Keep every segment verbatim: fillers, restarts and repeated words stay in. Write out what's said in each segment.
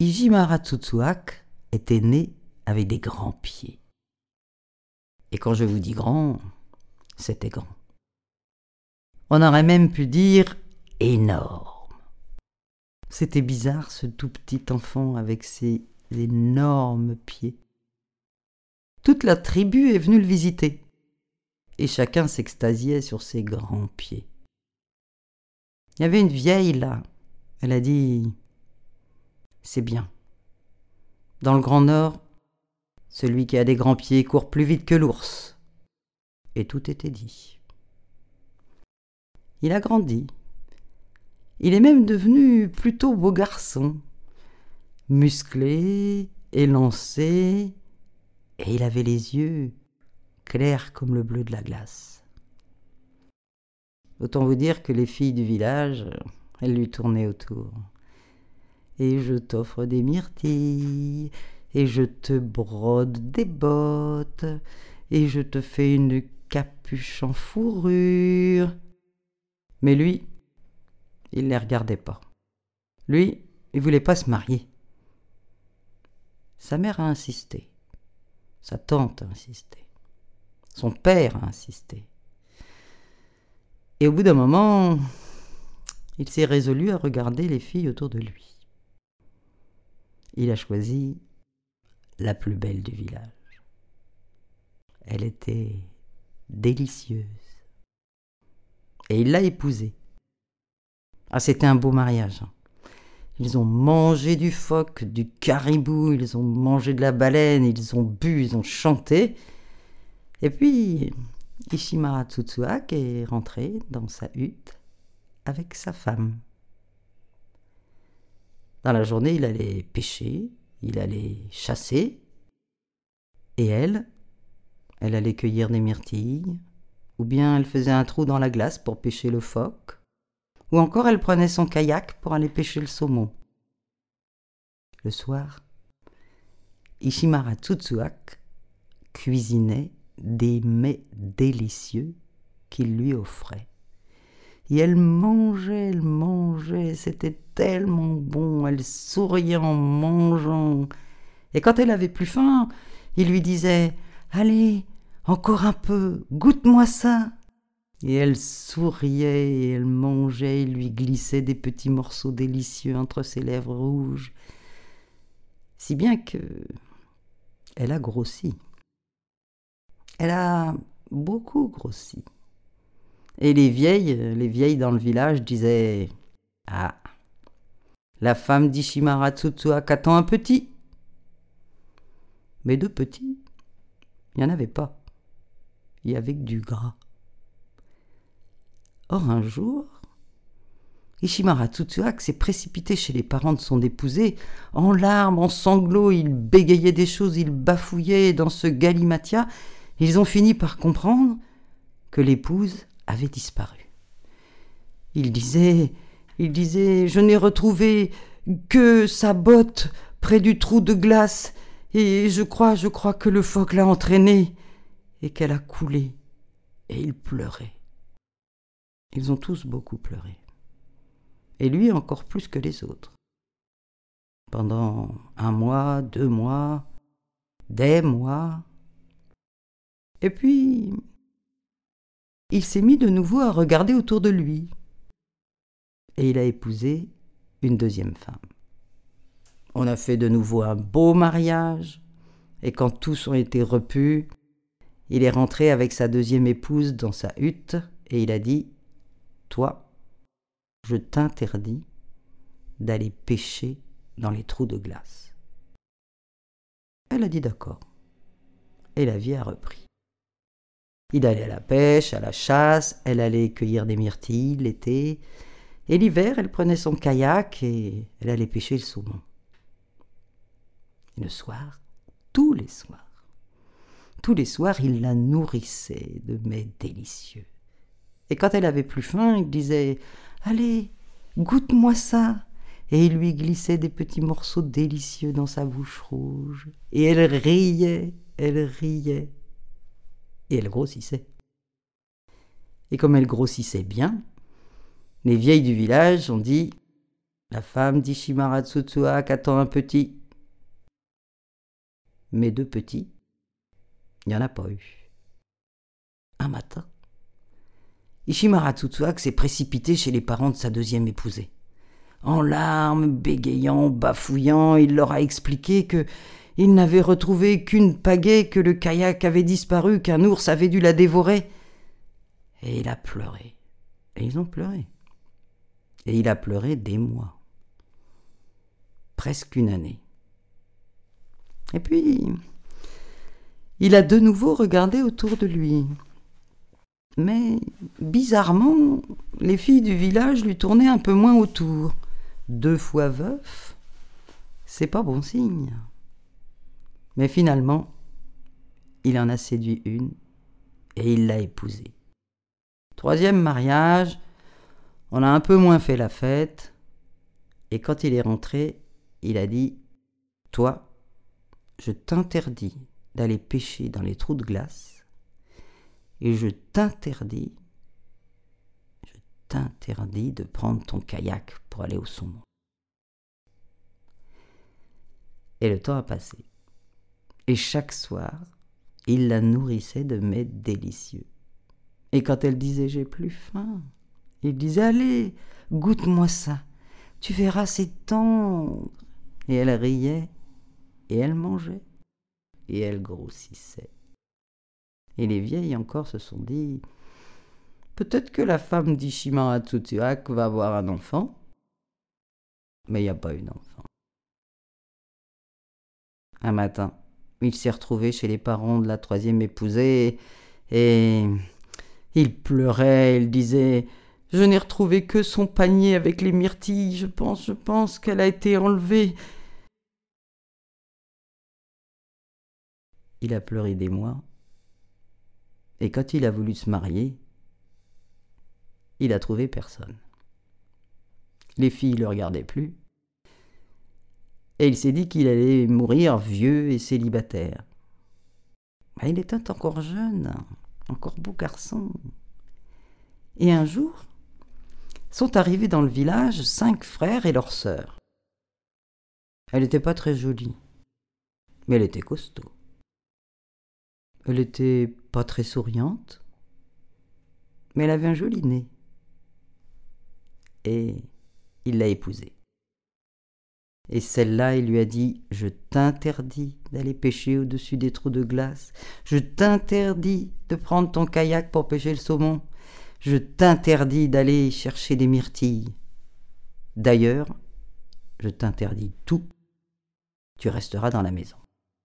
Ijimara Tsutsuak était né avec des grands pieds. Et quand je vous dis grand, c'était grand. On aurait même pu dire énorme. C'était bizarre, ce tout petit enfant avec ses énormes pieds. Toute la tribu est venue le visiter, et chacun s'extasiait sur ses grands pieds. Il y avait une vieille là, elle a dit « C'est bien. Dans le Grand Nord, celui qui a des grands pieds court plus vite que l'ours. » Et tout était dit. Il a grandi. Il est même devenu plutôt beau garçon, musclé, élancé, et il avait les yeux clairs comme le bleu de la glace. Autant vous dire que les filles du village, elles lui tournaient autour. Et je t'offre des myrtilles, et je te brode des bottes, et je te fais une capuche en fourrure. Mais lui, il ne les regardait pas. Lui, il ne voulait pas se marier. Sa mère a insisté. Sa tante a insisté. Son père a insisté. Et au bout d'un moment, il s'est résolu à regarder les filles autour de lui. Il a choisi la plus belle du village. Elle était délicieuse. Et il l'a épousée. Ah, c'était un beau mariage. Ils ont mangé du phoque, du caribou, ils ont mangé de la baleine, ils ont bu, ils ont chanté. Et puis, Ijimara Tsutsuak est rentré dans sa hutte avec sa femme. Dans la journée, il allait pêcher, il allait chasser. Et elle, elle allait cueillir des myrtilles, ou bien elle faisait un trou dans la glace pour pêcher le phoque, ou encore elle prenait son kayak pour aller pêcher le saumon. Le soir, Ijimara Tsutsuak cuisinait des mets délicieux qu'il lui offrait. Et elle mangeait, elle mangeait, c'était tellement bon, elle souriait en mangeant. Et quand elle avait plus faim, il lui disait « Allez, encore un peu, goûte-moi ça !» Et elle souriait et elle mangeait, il lui glissait des petits morceaux délicieux entre ses lèvres rouges. Si bien que elle a grossi. Elle a beaucoup grossi. Et les vieilles, les vieilles dans le village disaient « Ah, la femme d'Ijimara Tsutsuak attend un petit. » Mais de petits, il n'y en avait pas. Il y avait que du gras. Or un jour, Ijimara Tsutsuak s'est précipité chez les parents de son épousée. En larmes, en sanglots, il bégayait des choses, il bafouillait dans ce galimatia. Ils ont fini par comprendre que l'épouse avait disparu. Il disait, il disait, je n'ai retrouvé que sa botte près du trou de glace, et je crois, je crois que le phoque l'a entraînée, et qu'elle a coulé, et il pleurait. Ils ont tous beaucoup pleuré, et lui encore plus que les autres. Pendant un mois, deux mois, des mois, et puis il s'est mis de nouveau à regarder autour de lui. Et il a épousé une deuxième femme. On a fait de nouveau un beau mariage. Et quand tous ont été repus, il est rentré avec sa deuxième épouse dans sa hutte et il a dit « Toi, je t'interdis d'aller pêcher dans les trous de glace. » Elle a dit d'accord. Et la vie a repris. Il allait à la pêche, à la chasse, elle allait cueillir des myrtilles l'été, et l'hiver, elle prenait son kayak et elle allait pêcher le saumon. Et le soir, tous les soirs, tous les soirs, il la nourrissait de mets délicieux. Et quand elle avait plus faim, il disait « Allez, goûte-moi ça !» Et il lui glissait des petits morceaux délicieux dans sa bouche rouge. Et elle riait, elle riait. Et elle grossissait. Et comme elle grossissait bien, les vieilles du village ont dit « La femme d'Ishimara Tsutsuak attend un petit. Mais deux petits, il n'y en a pas eu. Un matin, Ishimara Tsutsuak s'est précipité chez les parents de sa deuxième épousée. En larmes, bégayant, bafouillant, il leur a expliqué que il n'avait retrouvé qu'une pagaie, que le kayak avait disparu, qu'un ours avait dû la dévorer. Et il a pleuré. Et ils ont pleuré. Et il a pleuré des mois. Presque une année. Et puis, il a de nouveau regardé autour de lui. Mais, bizarrement, les filles du village lui tournaient un peu moins autour. Deux fois veuf, c'est pas bon signe. Mais finalement, il en a séduit une et il l'a épousée. Troisième mariage, on a un peu moins fait la fête, et quand il est rentré, il a dit « Toi, je t'interdis d'aller pêcher dans les trous de glace, et je t'interdis, je t'interdis de prendre ton kayak pour aller au saumon. » Et le temps a passé. Et chaque soir, il la nourrissait de mets délicieux. Et quand elle disait « j'ai plus faim », il disait « allez, goûte-moi ça, tu verras, c'est tendre ». Et elle riait, et elle mangeait, et elle grossissait. Et les vieilles encore se sont dit « peut-être que la femme d'Ishimara Tsutsuak va avoir un enfant ». Mais il n'y a pas eu d'enfant. Un matin, il s'est retrouvé chez les parents de la troisième épousée et il pleurait, il disait « je n'ai retrouvé que son panier avec les myrtilles, je pense, je pense qu'elle a été enlevée ». Il a pleuré des mois et quand il a voulu se marier, il a trouvé personne. Les filles ne le regardaient plus. Et il s'est dit qu'il allait mourir vieux et célibataire. Mais il était encore jeune, encore beau garçon. Et un jour, sont arrivés dans le village cinq frères et leurs sœurs. Elle n'était pas très jolie, mais elle était costaud. Elle n'était pas très souriante, mais elle avait un joli nez. Et il l'a épousée. Et celle-là, il lui a dit « je t'interdis d'aller pêcher au-dessus des trous de glace. Je t'interdis de prendre ton kayak pour pêcher le saumon. Je t'interdis d'aller chercher des myrtilles. D'ailleurs, je t'interdis tout. Tu resteras dans la maison. »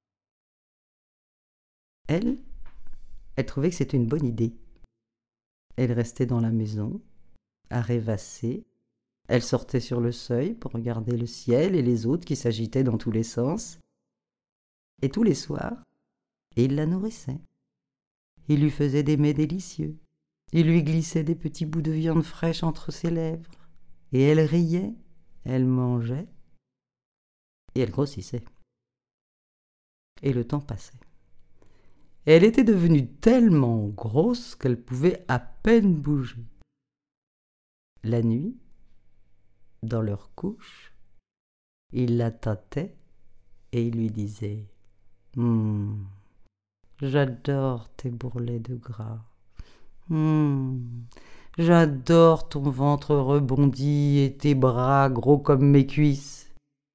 Elle, elle trouvait que c'était une bonne idée. Elle restait dans la maison, à rêvasser. Elle sortait sur le seuil pour regarder le ciel et les autres qui s'agitaient dans tous les sens. Et tous les soirs, il la nourrissait. Il lui faisait des mets délicieux. Il lui glissait des petits bouts de viande fraîche entre ses lèvres. Et elle riait, elle mangeait, et elle grossissait. Et le temps passait. Elle était devenue tellement grosse qu'elle pouvait à peine bouger. La nuit, dans leur couche, il la tâtait et il lui disait hum, « j'adore tes bourrelets de gras. Hum, j'adore ton ventre rebondi et tes bras gros comme mes cuisses. »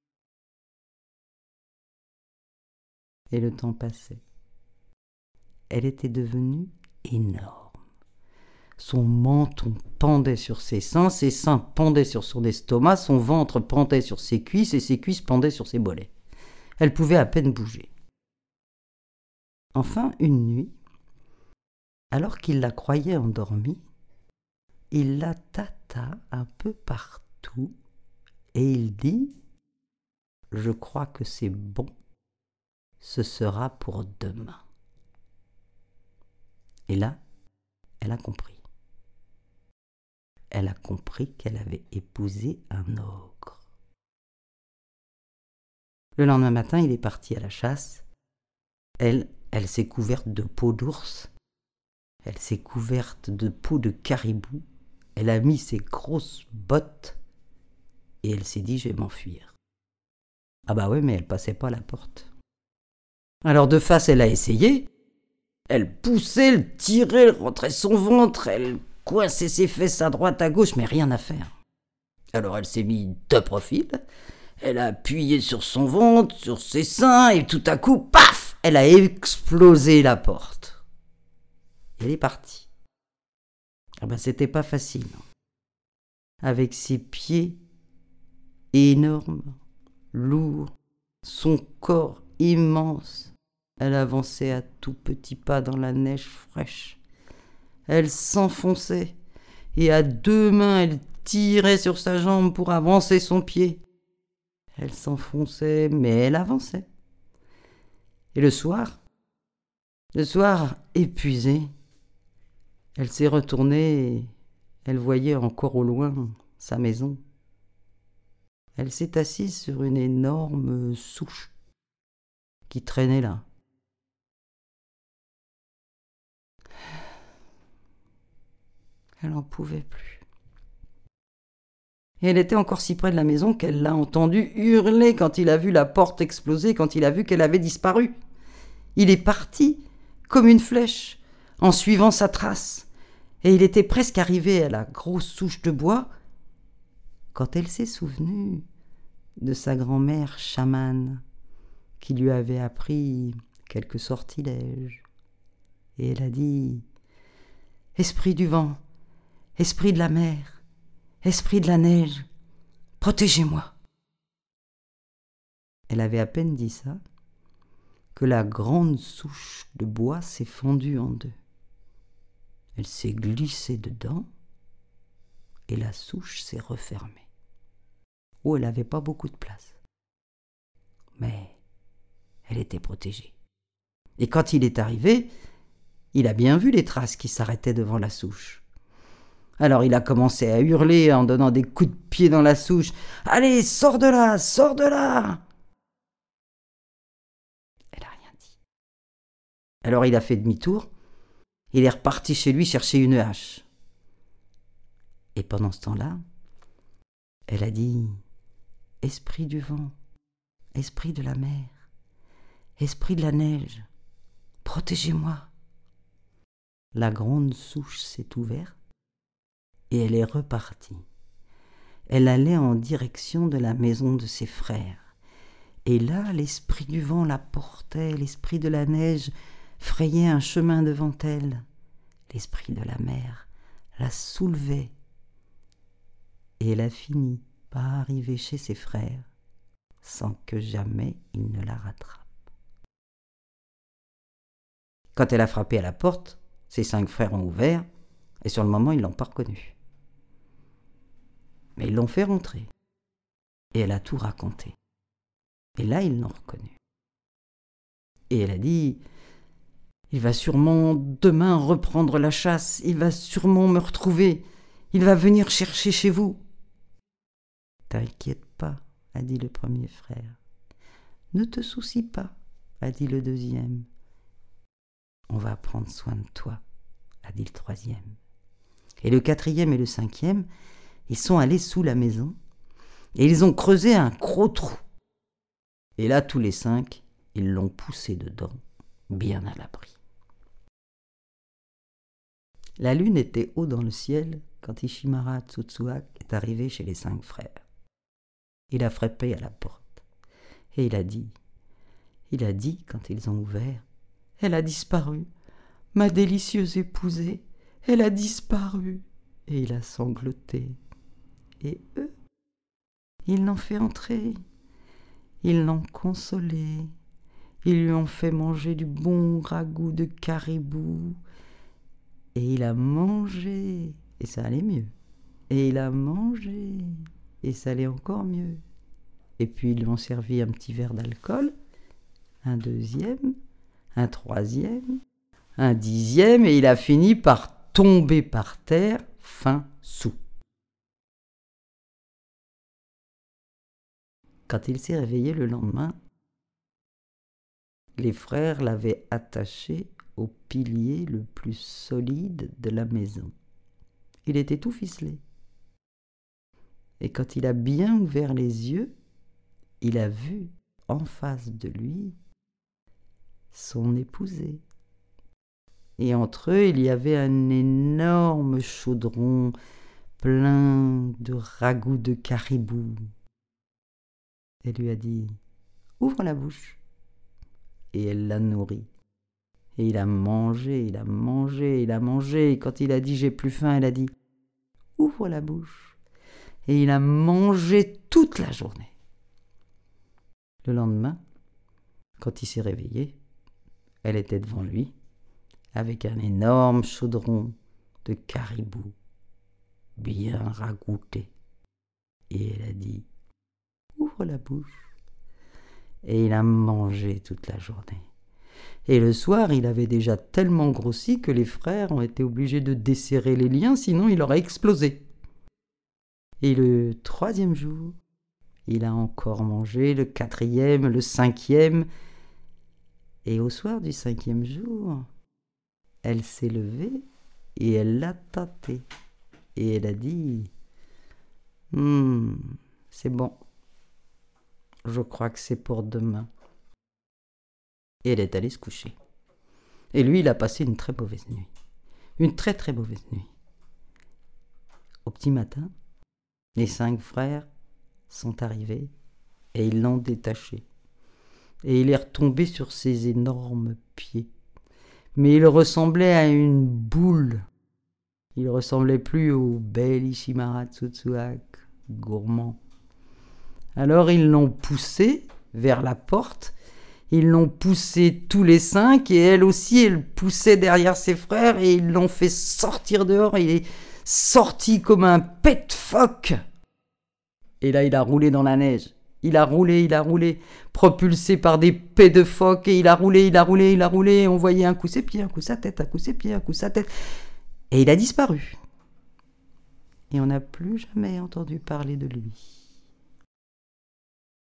Et le temps passait. Elle était devenue énorme. Son menton pendait sur ses seins, ses seins pendaient sur son estomac, son ventre pendait sur ses cuisses et ses cuisses pendaient sur ses mollets. Elle pouvait à peine bouger. Enfin, une nuit, alors qu'il la croyait endormie, il la tâta un peu partout et il dit « je crois que c'est bon, ce sera pour demain. » Et là, elle a compris. Elle a compris qu'elle avait épousé un ogre. Le lendemain matin, il est parti à la chasse. Elle, elle s'est couverte de peau d'ours. Elle s'est couverte de peau de caribou. Elle a mis ses grosses bottes. Et elle s'est dit, je vais m'enfuir. Ah bah ouais, mais elle passait pas la porte. Alors de face, elle a essayé. Elle poussait, elle tirait, elle rentrait son ventre, elle coinçait ses fesses à droite, à gauche, mais rien à faire. Alors elle s'est mise de profil, elle a appuyé sur son ventre, sur ses seins, et tout à coup, paf, elle a explosé la porte. Elle est partie. Ah ben c'était pas facile. Avec ses pieds énormes, lourds, son corps immense, elle avançait à tout petits pas dans la neige fraîche. Elle s'enfonçait et à deux mains elle tirait sur sa jambe pour avancer son pied. Elle s'enfonçait, mais elle avançait. Et le soir, le soir, épuisée, elle s'est retournée et elle voyait encore au loin sa maison. Elle s'est assise sur une énorme souche qui traînait là. Elle n'en pouvait plus. Et elle était encore si près de la maison qu'elle l'a entendu hurler quand il a vu la porte exploser, quand il a vu qu'elle avait disparu. Il est parti comme une flèche, en suivant sa trace, et il était presque arrivé à la grosse souche de bois quand elle s'est souvenue de sa grand-mère chamane qui lui avait appris quelques sortilèges. Et elle a dit « Esprit du vent, esprit de la mer, esprit de la neige, protégez-moi !» Elle avait à peine dit ça que la grande souche de bois s'est fendue en deux. Elle s'est glissée dedans et la souche s'est refermée. Oh, elle n'avait pas beaucoup de place. Mais elle était protégée. Et quand il est arrivé, il a bien vu les traces qui s'arrêtaient devant la souche. Alors il a commencé à hurler en donnant des coups de pied dans la souche. « Allez, sors de là, sors de là !» Elle n'a rien dit. Alors il a fait demi-tour. Il est reparti chez lui chercher une hache. Et pendant ce temps-là, elle a dit « Esprit du vent, esprit de la mer, esprit de la neige, protégez-moi !» La grande souche s'est ouverte et elle est repartie. Elle allait en direction de la maison de ses frères. Et là, l'esprit du vent la portait, l'esprit de la neige frayait un chemin devant elle. L'esprit de la mer la soulevait. Et elle a fini par arriver chez ses frères sans que jamais ils ne la rattrapent. Quand elle a frappé à la porte, ses cinq frères ont ouvert et sur le moment, ils ne l'ont pas reconnue. Mais ils l'ont fait rentrer. Et elle a tout raconté. Et là, ils l'ont reconnue. Et elle a dit « Il va sûrement demain reprendre la chasse. Il va sûrement me retrouver. Il va venir chercher chez vous. » « T'inquiète pas, a dit le premier frère. « Ne te soucie pas, a dit le deuxième. « On va prendre soin de toi, a dit le troisième. » Et le quatrième et le cinquième, ils sont allés sous la maison et ils ont creusé un gros trou. Et là, tous les cinq, ils l'ont poussé dedans, bien à l'abri. La lune était haut dans le ciel quand Ishimara Tsutsuak est arrivé chez les cinq frères. Il a frappé à la porte et il a dit, il a dit quand ils ont ouvert, « Elle a disparu, ma délicieuse épousée, elle a disparu. » Et il a sangloté. Et eux, ils l'ont fait entrer, ils l'ont consolé, ils lui ont fait manger du bon ragoût de caribou. Et il a mangé, et ça allait mieux. Et il a mangé, et ça allait encore mieux. Et puis ils lui ont servi un petit verre d'alcool, un deuxième, un troisième, un dixième, et il a fini par tomber par terre, fin sous. Quand il s'est réveillé le lendemain, les frères l'avaient attaché au pilier le plus solide de la maison. Il était tout ficelé. Et quand il a bien ouvert les yeux, il a vu en face de lui son épousée. Et entre eux, il y avait un énorme chaudron plein de ragoût de caribou. Elle lui a dit « Ouvre la bouche !» Et elle l'a nourri. Et il a mangé, il a mangé, il a mangé. Et quand il a dit « J'ai plus faim », elle a dit « Ouvre la bouche !» Et il a mangé toute la journée. Le lendemain, quand il s'est réveillé, elle était devant lui, avec un énorme chaudron de caribou, bien ragoûté. Et elle a dit « Ouvre la bouche !» Et il a mangé toute la journée. Et le soir, il avait déjà tellement grossi que les frères ont été obligés de desserrer les liens, sinon il aurait explosé. Et le troisième jour, il a encore mangé, le quatrième, le cinquième. Et au soir du cinquième jour, elle s'est levée et elle l'a tâté. Et elle a dit hum, « C'est bon, je crois que c'est pour demain. » Et elle est allée se coucher. Et lui, il a passé une très mauvaise nuit. Une très très mauvaise nuit. Au petit matin, les cinq frères sont arrivés et ils l'ont détaché. Et il est retombé sur ses énormes pieds. Mais il ressemblait à une boule. Il ressemblait plus au bel Ishimara Tsutsuak, gourmand. Alors ils l'ont poussé vers la porte. Ils l'ont poussé tous les cinq et elle aussi, elle poussait derrière ses frères et ils l'ont fait sortir dehors. Il est sorti comme un pet phoque. Et là, il a roulé dans la neige. Il a roulé, il a roulé, propulsé par des pets de phoque. Et il a roulé, il a roulé, il a roulé. Et on voyait un coup ses pieds, un coup sa tête, un coup ses pieds, un coup sa tête. Et il a disparu. Et on n'a plus jamais entendu parler de lui.